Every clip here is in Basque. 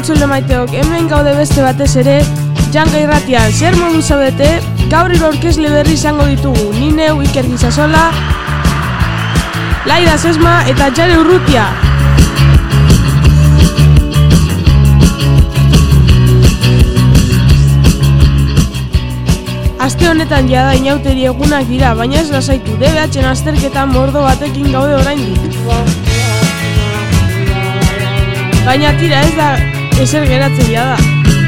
entzule maiteok, hemen gaude beste batez ere, Janga Irratian, zer modu zaudete, gaur hiru aurkezle berri izango ditugu, ni neu Iker Gizasola, Laida Sesma eta Jare Urrutia. Aste honetan jada inauteri egunak dira, baina ez lasaitu, DBH-en azterketan mordo batekin gaude oraindik. Baina tira ez da ezer geratzen jada.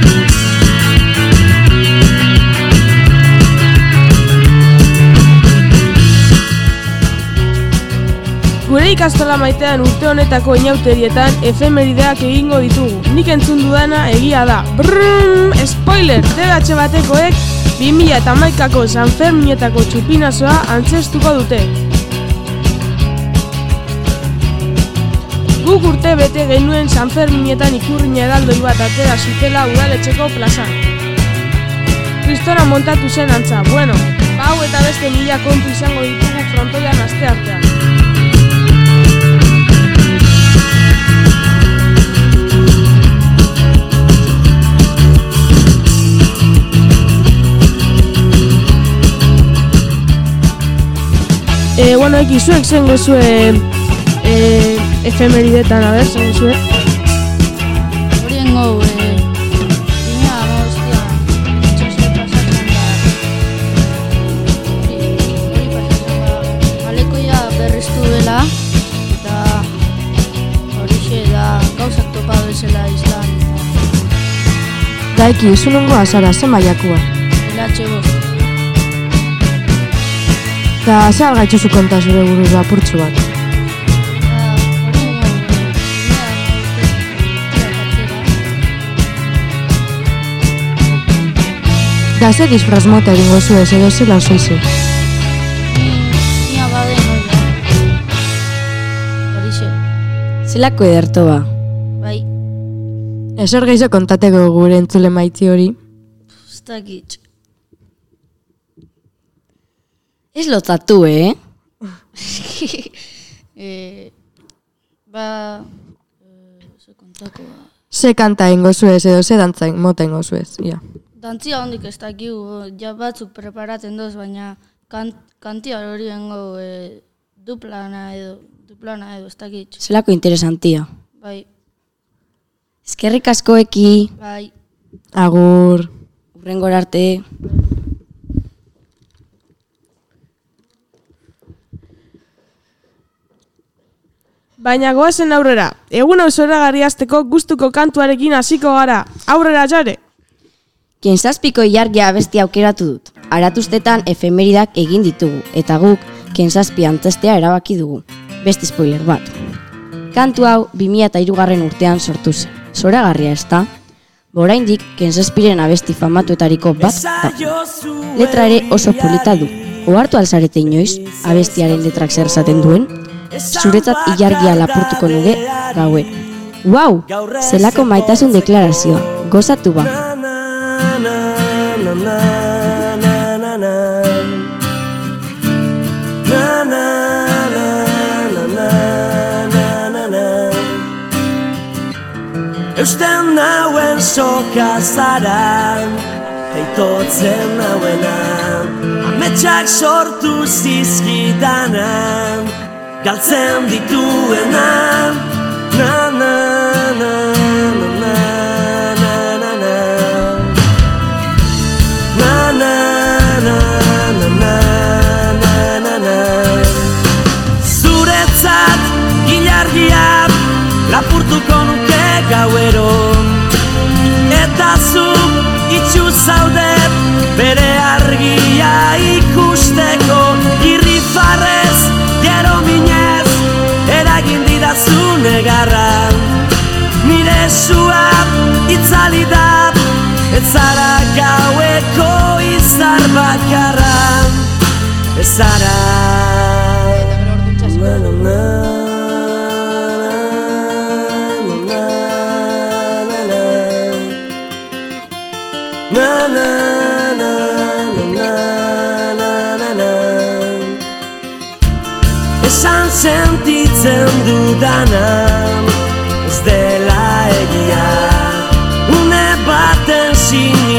Gure ikastola maitean urte honetako inauterietan efemerideak egingo ditugu. Nik entzun dudana egia da. Brrrr, spoiler! DBH batekoek 2011ko Sanferminetako txupinazoa antzestuko dute. Guk urte bete genuen Sanferminetan ikurrina eraldoi bat atera zutela udaletxeko plazan. Kristora montatu zen antza, bueno, hau eta beste 1000 kontu izango ditugu frontoian asteartean. Bueno, ekizuek zen gozue efemeridetan, a ber, zen gozue? Horiengo, dina amostia, itxasle pasatzen da. Hori pasatzen da, alekoia berriztu dela, eta horixe da gauzak topa bezala izan. Daiki, izunungo azara, zen maiakua? Elatxe bost. Eta ze algaitzuzu konta zure buruz apurtxu bat? Da ze disfraz mota egingo zu ez edo zela osoize? Nia baden hori. Horixe. Zelako ederto ba? Bai, Ezer gehiago kontateko gure entzule maiti hori? ez dakit. Ez lotatu, Ze kontakoa. Ze kanta ingo zuez edo ze dantza mota ingo zuez, ia. Dantzia hondik ez dakigu, ja batzuk preparatzen doz, baina kantia hori hengo duplana edo ez dakit. Zelako interesantia. Bai, Eskerrik askoeki, bai. Agur. urrengor arte. Baina goazen aurrera, egun hau zoragarri hasteko gustuko kantuarekin hasiko gara. Aurrera, Jare! Kenzazpiko ilargia abestia aukeratu dut. Aratuztetan efemeridak egin ditugu, eta guk Kenzazpi antzestea erabaki dugu. Beste spoiler bat. Kantu hau 2003 urtean sortu zen. Zoragarria ez da? Oraindik Kenzazpiren abesti famatuetariko bat da. Letra ere oso polita du. Ohartu alzarete inoiz, abestiaren letrak zer esaten duen? Zuretzat ilargia lapurtuko nuke gaue. Wow! Zelako maitasun deklarazioa. Gozatu ba! Eusten nauen soka zara, eitotzen nauena, ametsak sortu zizkidanan, galtzen dituena, na na na na na na na na na na na na na na na. Zuretzat ilargia lapurtuko nuke gauero, eta zu itxu zaudet bere argia ikusteko, irrifarrez gero minez eragin didazu negarra. Nire sua itzali da, ez zara gaueko izar bakarra, ez zara. Na na na na na na na. Esan sentitzen dudana ez dela egia,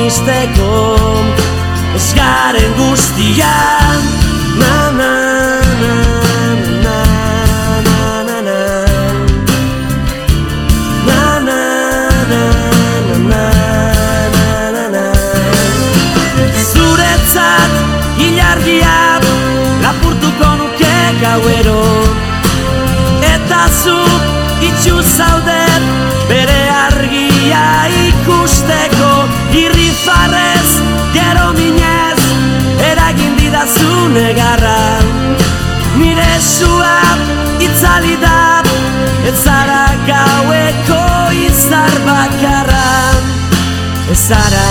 izteko ez garen guztian. Na na na na na na na na na na na na na. Zuretzat ilargia lapurtuko nuke gauero, eta zuk itxu zaudet bere argia ikusteko. Irrifarrez, gero minez, eragin didazu negarra. Nire sua itzali da, ez zara gaueko izar bakarra. Ez zara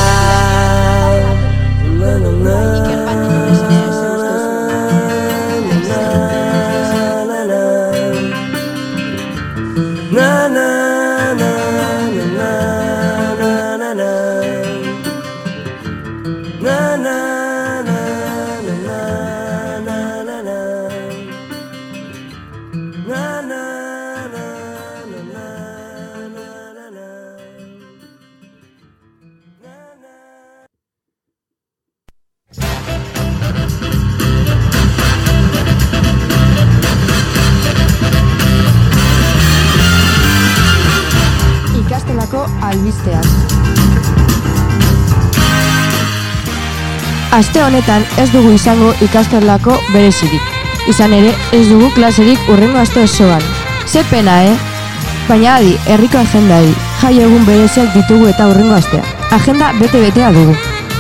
albisteak. Aste honetan ez dugu izango ikastelako berezirik. Izan ere, ez dugu klaserik hurrengo aste osoan. Ze pena, Baina adi, herriko agendari, jai egun bereziak ditugu eta hurrengo astea. Agenda bete-betea dugu.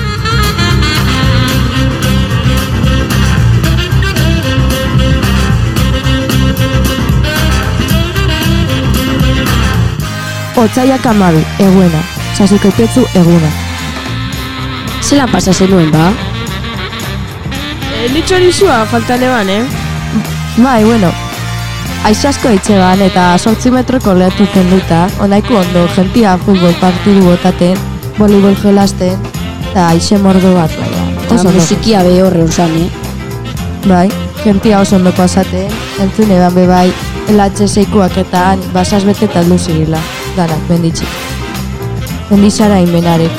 Otsaiak 12, eguena, sasikoitetzu eguna. Zelan pasa zenuen, ba? Litxorizua faltan eban, Bai, bueno, aixasko itxeban eta 8 metroko lehatu kenduta, onaiko ondo gentia futbol partidu botaten, voleibol jolasten, eta aixe mordo bat, baina. Eta musikia be horre usan, Bai, gentia oso ondo pasaten, entzun eban bebai, LH6koak eta han basaz bete taldu zirila, danak, benditxik. Bendizara inbenarek.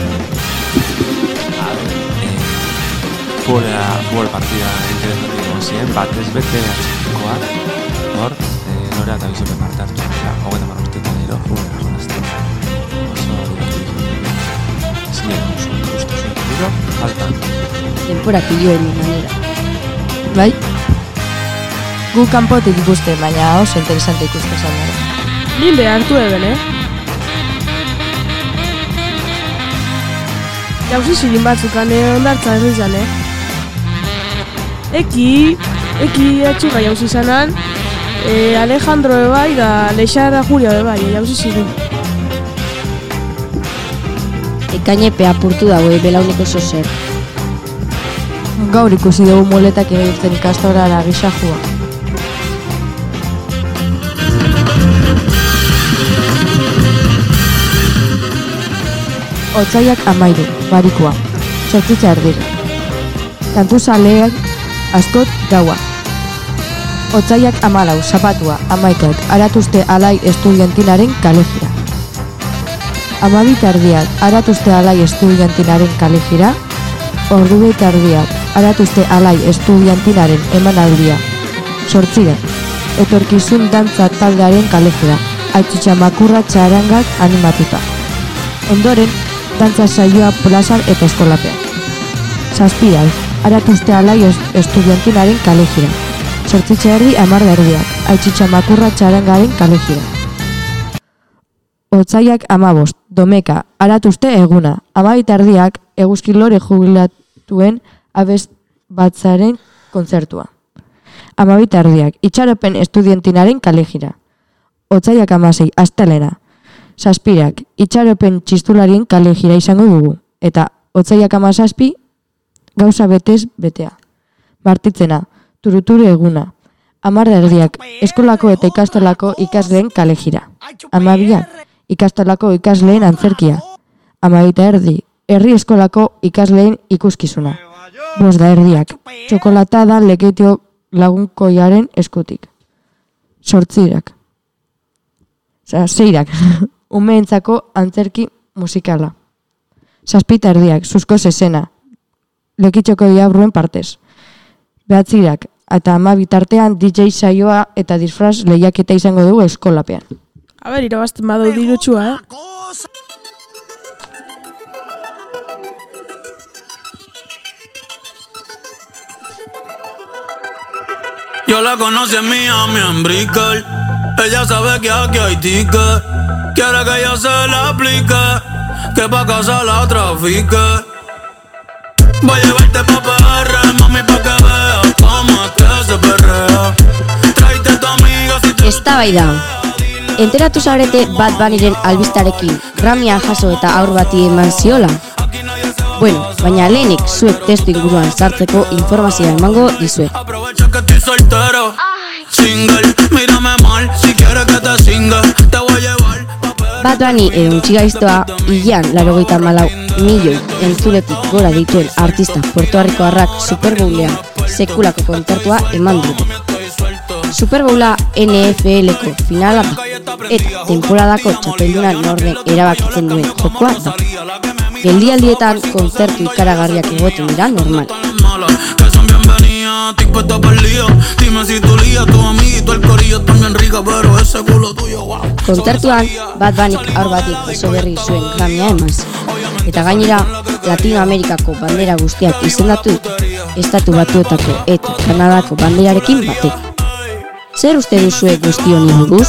Futbol partida interesantik egon ziren, batez bete atxikoak, hor, Lorea eta Bizopen parte hartu dira, hogeita marrostetan ero, futbolera jolazten. Oso divertidu. Zinera, oso dira, faltan. Denpora pilloen manera. Bai? Gu kanpotik ikuste, baina oso interesante ikuste zan dara. Nin behartu eben, Jauzi zirin batzukan ondartza herrizan, Eki atxuga jauzi zanan, Alejandro ebai da Leixara Julia ebai, jauzi zirin. Ekainepe apurtu dago, belauniko zozer. Gaur ikusi dugu moletak irten ikastorara gisa jua. Otsaiak 13, barikua, sortzitza erdira. Kantuzaleak askot gaua. Otsaiak 14, zapatua, 11, aratuzte alai estudiantinaren kalejira. 12 erdiak, aratuzte alai estudiantinaren kalejira. Ordubeit erdiak, aratuzte alai estudiantinaren emanaldia. 8, etorkizun dantza taldearen kalejira. Aitzitzan makurra txarangak animatuta. Ondoren, dantza saioa plazan eta eskolapean. 7, aratuzte alai estudiantinaren kalejira. 8 erdi 10 erdiak, aitzitza makurra txarangaren kalejira. Otsaiak 15, domeka, aratuzte eguna. 12 erdiak, eguzkilore jubilatuen abest batzaren kontzertua. 12 erdiak, itxaropen estudiantinaren kalejira. Otsaiak 16, astelena. 7, itxaropen txistularien kalejira izango dugu. Eta otsaiak 17, gauza betez betea. Martitzena, turuturu eguna. 10 erdiak, eskolako eta ikastolako ikasleen kalejira. 12, ikastolako ikasleen antzerkia. 12 erdi, herri eskolako ikasleen ikuskizuna. 5 erdiak, txokolata da leketio lagunkoiaren eskutik. 8, 6, umeentzako antzerki musikala. 7:30, zuzko zezena. Lekitxoko diabruen partez. 9:00 eta 12 tartean DJ saioa eta disfraz lehiaketa izango dugu eskolapean. A ber, irabazten badu dirutxua, Yo la conocí en Miami, en Brickell. Ella sabe que aquí hay ticket. Quiere que yo se la aplique, que pa' casa la trafique. Voy a llevarte pa' PR, mami, pa' que veas cómo es que se perrea. Tráete a tu amiga si te... Eztabaida. Enteratu zarete Bad Bunnyren albistarekin Grammya jaso eta aur bati eman ziola? Bueno, baina lehenik zuek testu inguruan sartzeko informazioa emango dizuet. Aprovecha que estoy soltero. Single, mírame mal, si quieres que te singa, te voy a llevar. Bad Bunny edo untxigaiztoa hilean 94 milioi entzuletik gora dituen artista puertoarrikoarrak Super Bowlean sekulako kontzertua eman dute. Super Bowla NFL-ko finala da, eta temporadako txapelduna norden erabakitzen duen jokoa da. Geldialdietan kontzertu ikaragarriak egoten dira normal. Kontzertuan Bad Bunnyk aur batik oso berri zuen Grammya emaz. Eta gainera, Latinoamerikako bandera guztiak izendatu Estatu Batuetako eta Kanadako banderarekin batek. Zer uste duzue guzti honi buruz?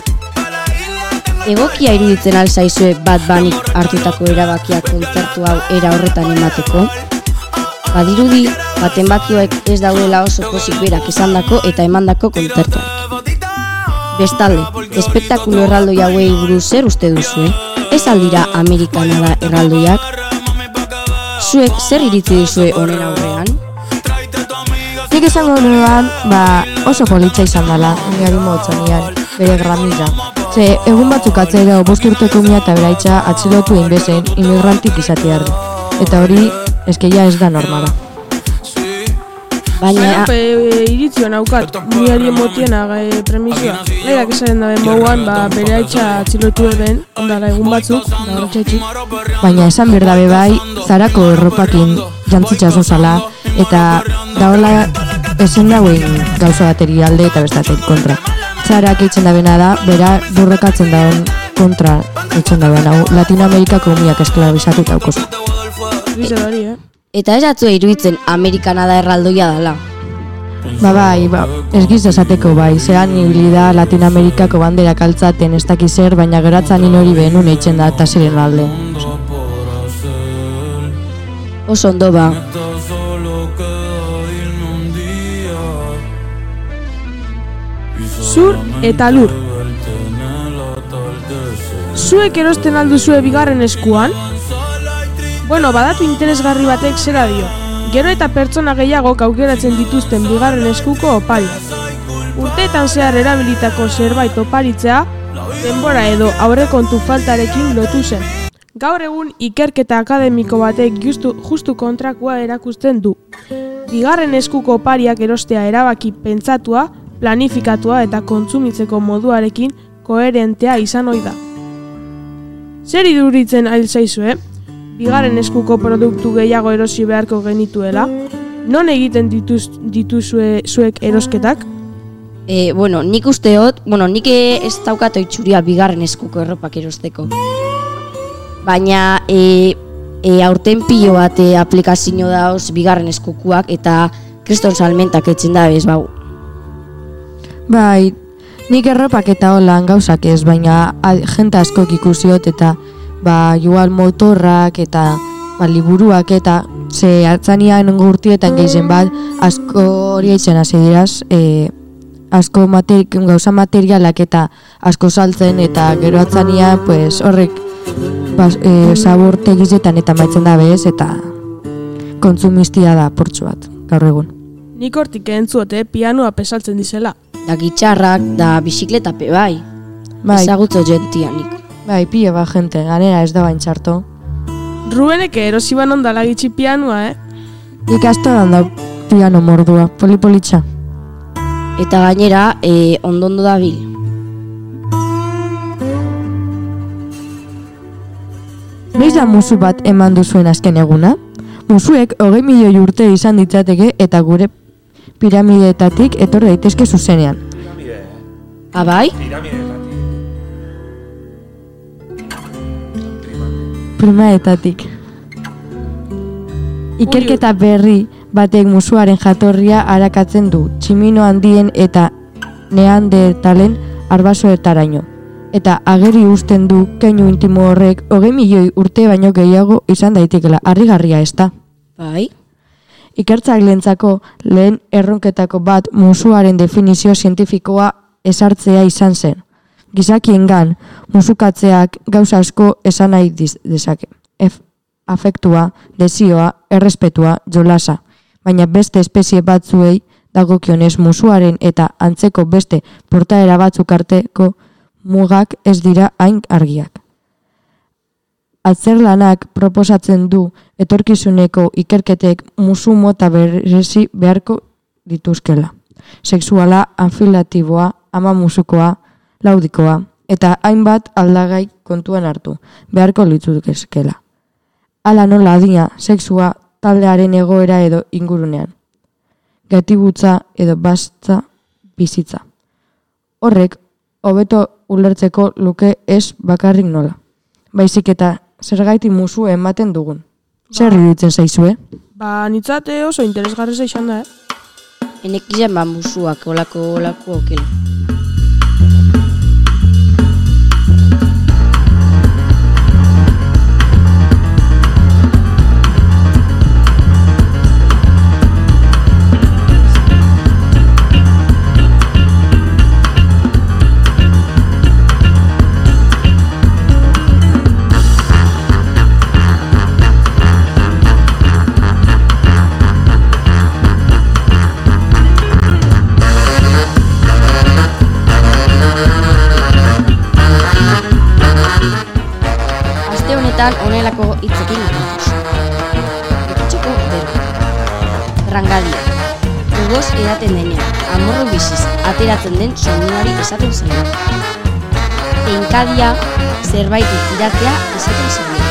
Egokia iruditzen alzaizue Bad Bunnyk hartutako erabakia kontzertu hau era horretan emateko? Badirudi, baten bakioek ez daudela oso pozik berak esandako eta emandako kontzertuak. Bestalde, espektakulo erraldoi hauei buruz zer uste duzue? Ez aldira Amerikana da erraldoiak? Zuek zer iritzi duzue honen aurrean? Nik esango nuean, oso politxa izan dela, niari motzanian, bere Grammya. Ze egun batzuk atzera 5 urteko umea eta beraitza atxilotu egin bezen inmigrantik izatearri. Eta hori, eskeia ez da normala. Baina... iritzio naukat, niari emotiena premisioa. Leherak esaren daben moguan, beraitza atxilotu den, ondala egun batzuk, horretxetxik. Baina esan berdabe bai, zarako erropakin jantzitza zozala, eta daola esen dauen gauza bateri alde eta bestatek kontra. Zarak eitzen dabena da, bera burrekatzen dauen kontra eitzen dauen hau, Latinoamerikako umiak esklabizatuta daukozu. Eta ez atzue iruditzen Amerikana da erraldoia dela. Ez giz esateko bai, zeran ibili da Latinoamerikako banderak altzaten ez dakiz zer, baina geratzen hori benun eitzen da eta ziren alde. Oso ondo ba. Zur eta lur. Zuek erosten alduzue bigarren eskuan? Bueno, badatu interesgarri batek zera dio. Gero eta pertsona gehiagok aukeratzen dituzten bigarren eskuko opari. Urteetan zehar erabilitako zerbait oparitzea, denbora edo aurrekontu faltarekin lotu zen. Gaur egun ikerketa akademiko batek justu kontrakoa erakusten du. Bigarren eskuko opariak erostea erabaki pentsatua, planifikatua eta kontsumitzeko moduarekin koherentea izan ohi da. Zer iduritzen zaizue? Bigarren eskuko produktu gehiago erosi beharko genituela? Non egiten dituzue zuek erosketak? Nik usteot, nik ez daukat oitzuria bigarren eskuko erropak erosteko. Baina aurten pilo bat aplikazio dauz bigarren eskukuak eta kriston salmentak etzen da bez bau. Bai, nik erropak eta holan gauzak ez, baina jente askok ikusiot eta igual motorrak eta liburuak eta ze hartzanian gurtietan gehizen bat asko hori eitzen hasi diraz, asko gauza materialak eta asko saltzen eta gero hartzanian horrek sabor tegizetan eta maitzen da bez eta kontsumistia da portsu bat, gaur egun. Nik hortik entzuote pianoa pesaltzen dizela. Da gitxarrak, da bizikletape bai. Ezagutzo jentia nik. Bai, pila bat jente, ganera ez da bain txarto. Rubeneke erosi ban ondala gitxi pianoa, Nik astoran da piano mordua, polipolitxa. Eta gainera, ondo da bil. Noiz da musu bat eman duzuen azken eguna? Musuek 20 milioi urte izan ditzateke eta gure piramideetatik etor daitezke zuzenean. Abai? Primaetatik. Ikerketa berri batek musuaren jatorria arakatzen du, tximino handien eta neandertalen arbasoetaraino. Eta ageri uzten du keinu intimo horrek 20 milioi urte baino gehiago izan daitekela. Harrigarria ez da. Bai? Ikertzailentzako lehen erronketako bat musuaren definizio zientifikoa ezartzea izan zen. Gizakiengan musukatzeak gauza asko esan nahi dezake. Afektua, desioa, errespetua, jolasa. Baina beste espezie batzuei dagokionez musuaren eta antzeko beste portaera batzuk arteko mugak ez dira hain argiak. Atzerlanak proposatzen du etorkizuneko ikerketek musu mota berezi beharko dituzkela. Sexuala, afilatiboa, ama musukoa, laudikoa, eta hainbat aldagai kontuan hartu, beharko lituzkela. Hala nola adina, sexua, taldearen egoera edo ingurunean. Gatibutza edo bastza bizitza. Horrek, hobeto ulertzeko luke ez bakarrik nola. Baizik eta zergaiti musu ematen dugun. Zer iruditzen zaizue? Nitzate oso interesgarri izan da, Enek izan musuak olako okela. Honelako hitzekin ikatuz. Ekitxeko bero. Rangadia. Ugoz edaten denean, amorru biziz, ateratzen den soinuari esaten zaio. Enkadia, zerbait tiratzea esaten zaio.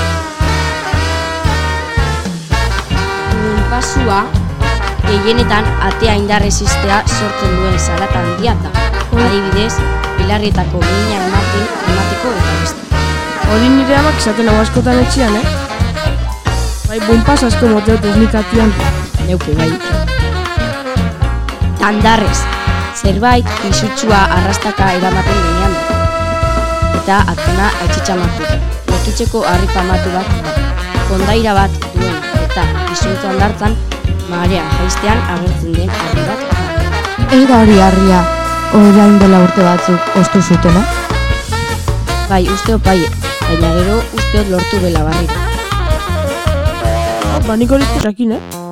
Pasua, gehienetan atea indarrez iztea sortzen duen zarata handia da. Adibidez, pilarrietako mina emateko eta beste. Hori nire amak izaten hau askotan etxian, Bai, bunpas asko moteot esnikatian. Neuke bai. Tandarrez, zerbait pisutsua arrastaka eramaten denean da. Eta atzena aitzitxamatu. Lekitxeko harri famatu bat da. Kondaira bat duen eta pisuntzu handartzan marean jaistean agertzen den harri bat da. Ez da hori harria, orain dela urte batzuk ostu zutena? Bai, usteo paie. Baina gero usteot lortu bela barriro. Nik hori jakin,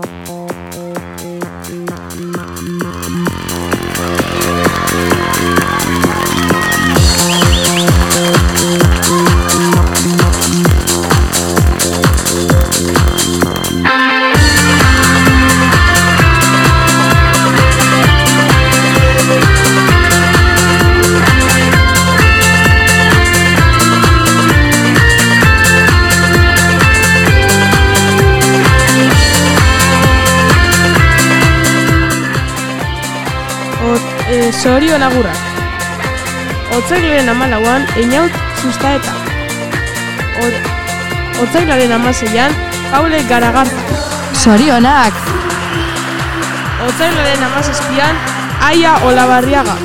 Zorion agurrak. Otsailaren 14an Einaut sustaeta. Otsailaren 16an Paule Garagarza. Zorionak! Otsailaren 17an Aia Olabarriaga.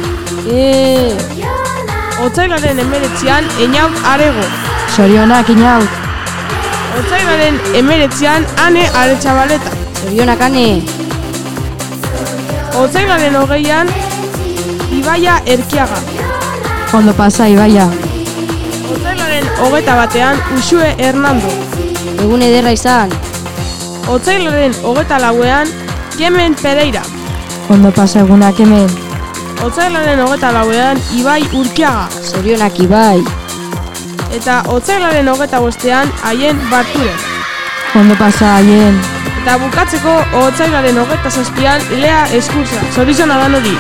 Otsailaren 19an Einaut Arego. Zorionak, Einaut! Otsailaren 19an Ane Aretxabaleta. Zorionak, Ane! Otsailaren 20an Ibaia Erkiaga. Ondo pasa, Ibaia. Otsailaren 21an Uxue Hernando. Egun ederra izan. Otsailaren 24an Kemen Pereira. Ondo pasa egunak hemen. Otsailaren 24an Ibai Urkiaga. Zorionak, Ibai. Eta otsailaren 25an Aien Barturen. Ondo pasa, Aien. Eta bukatzeko otsailaren 27an Lea Eskurza. Zorizona danori.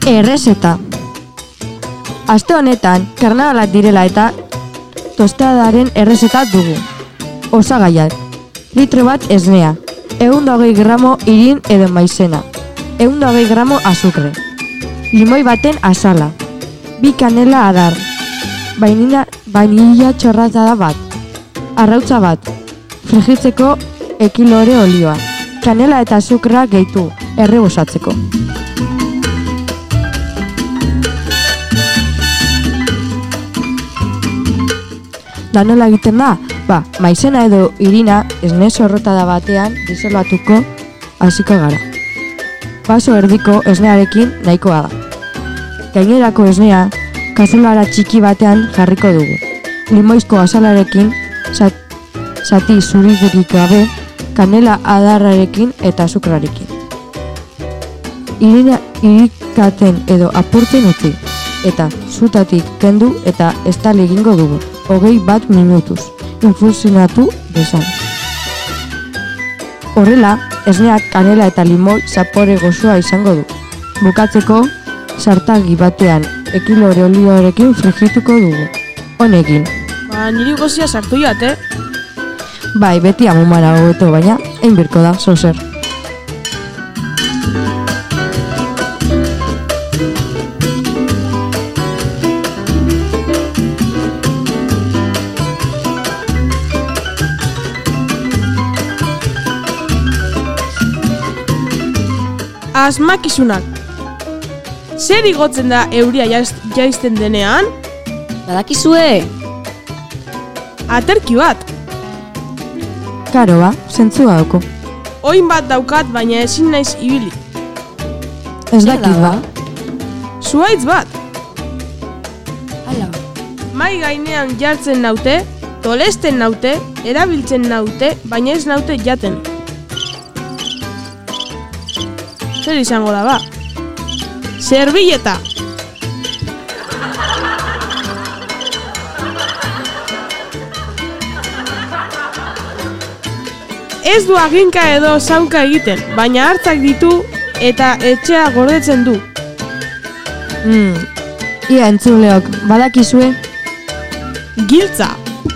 Errezeta. Aste honetan, karnabalak direla eta tostadaren errezeta dugu. Osagaiak. Litro bat esnea. 120 gramo irin edo maizena. 120 gramo azukre. Limoi baten azala. 2 kanela adar. Vainilla txorratada bat. Arrautza bat. Frijitzeko ekilore olioa. Kanela eta azukrea gehitu, errebosatzeko. Da nola egiten da? Maizena edo irina esne zorrotada batean disolatuko hasiko gara. Baso erdiko esnearekin nahikoa da. Gainerako esnea kazulara txiki batean jarriko dugu. Limoizko azalarekin, zati zuririk gabe, kanela adarrarekin eta azukrarekin. Irikaten edo apurtzen utzi, eta zutatik kendu eta estali egingo dugu, 21 minutuz, infusionatu dezan. Horrela, esneak kanela eta limoi zapore gozoa izango du. Bukatzeko, sartagi batean ekilore olioarekin frigituko dugu. Honekin. Niri gozia sartu jat, Bai, beti amumara hobeto, baina, birko da, zozer. Asmakizunak. Zer igotzen da euria jaizten denean? Badakizue? Aterki bat. Karo zentzua dauko. Oin bat daukat, baina ezin naiz ibili. Ez dakit ba. Zuhaitz bat. Hala. Mai gainean jartzen naute, tolesten naute, erabiltzen naute, baina ez naute jaten. Zer izango da ba? Servilleta. Ez du aginka edo zaunka egiten, baina hartzak ditu eta etxea gordetzen du. Ia entzuleok, badakizue? Giltza.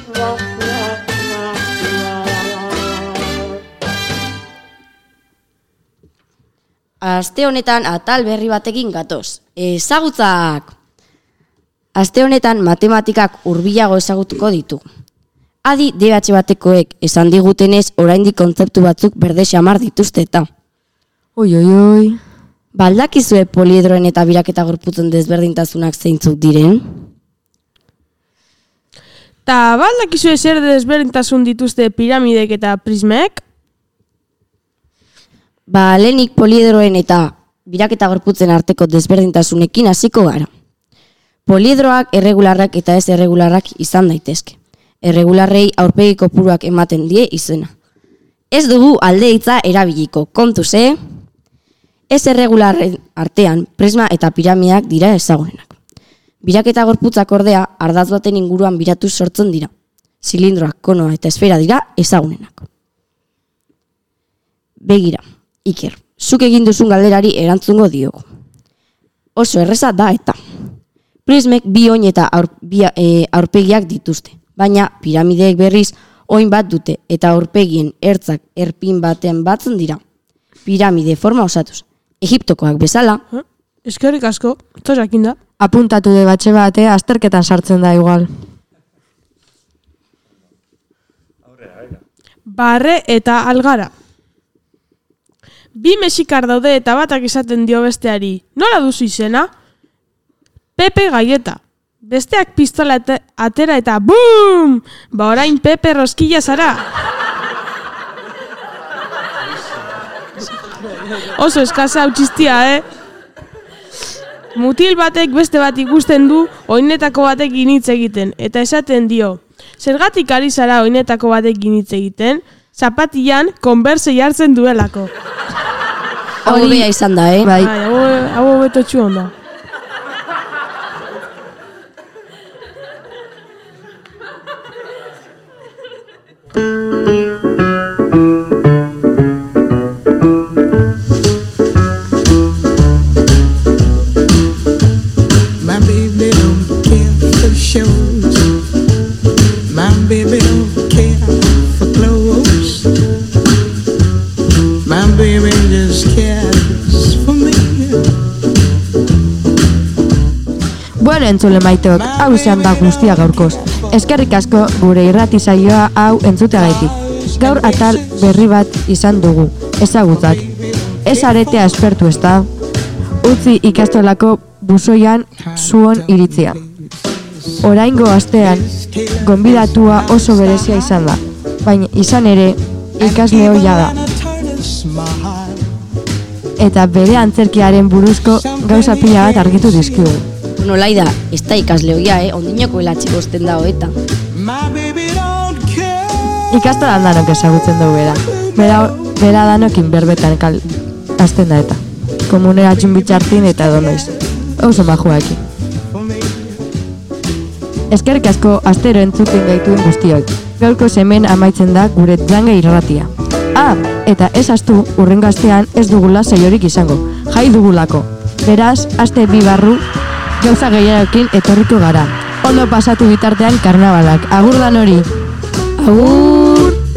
Aste honetan atal berri batekin gatoz. Ezagutzak! Aste honetan matematikak hurbilago ezagutuko ditu. Adi DH batekoek esan digutenez oraindik kontzeptu batzuk berde xamar dituzte eta. Oi. Baldakizue poliedroen eta biraketa gorputzen desberdintasunak zeintzuk diren? Ta baldakizue zer desberdintasun dituzte piramidek eta prismek? Lehenik poliedroen eta biraketa gorputzen arteko desberdintasunekin hasiko gara. Poliedroak erregularrak eta ez erregularrak izan daitezke. Erregularrei aurpegi kopuruak ematen die izena. Ez dugu alde hitza erabiliko, kontuz, Ez erregularren artean prisma eta piramideak dira ezagunenak. Biraketa gorputzak ordea ardatz baten inguruan biratuz sortzen dira. Zilindroak, konoa eta esfera dira ezagunenak. Begira, Iker, zuk egin duzun galderari erantzungo diogu. Oso erreza da eta. Prismek bi oin eta aurpegiak dituzte, baina piramideek berriz oin bat dute eta aurpegien ertzak erpin baten batzen dira. Piramide forma osatuz. Egiptokoak bezala. Eskerrik asko, ez jakin da. Apuntatu debatxe bate, azterketan sartzen da igual. Barre eta algara. Bi mexikar daude eta batak esaten dio besteari. Nola duzu izena? Pepe Gaieta. Besteak pistola atera eta BOOM! Orain Pepe Roskilla zara. Oso eskasa hau txistia, Mutil batek beste bat ikusten du oinetako batekin hitz egiten, eta esaten dio. Zergatik ari zara oinetako batekin hitz egiten? Zapatian Converse jartzen duelako. Hau bea izan da, Bai. Hau beto txuon da. baby just cares for me. Bueno, entzule maiteok, hau izan da guztia gaurkoz. Eskerrik asko gure irrati saioa hau entzuteagaitik. Gaur atal berri bat izan dugu, ezagutzak. Ez aretea espertu ez da, utzi ikastolako buzoian zuon iritzia. Oraingo astean, gonbidatua oso berezia izan da, baina izan ere ikasle ohia da. Eta bere antzerkiaren buruzko gauza pila bat argitu dizkigu. Nolaida, ez da ikasle ohia, ondinoko elatxe bosten da hoeta. Ikastolan danok ezagutzen dugu bera danokin berbetan hasten da eta. Komunera txunbitxartin eta donoiz. Oso majuakin. Eskerrik asko astero entzuten gaituen guztiok. Gaurko hemen amaitzen da gure jange irratia. Eta ez astu, urrengo astean ez dugula saiorik izango. Jai dugulako. Beraz, aste bi barru gauza gehiagokin etorriko gara. Ondo pasatu bitartean karnabalak. Agur dan hori. Agur!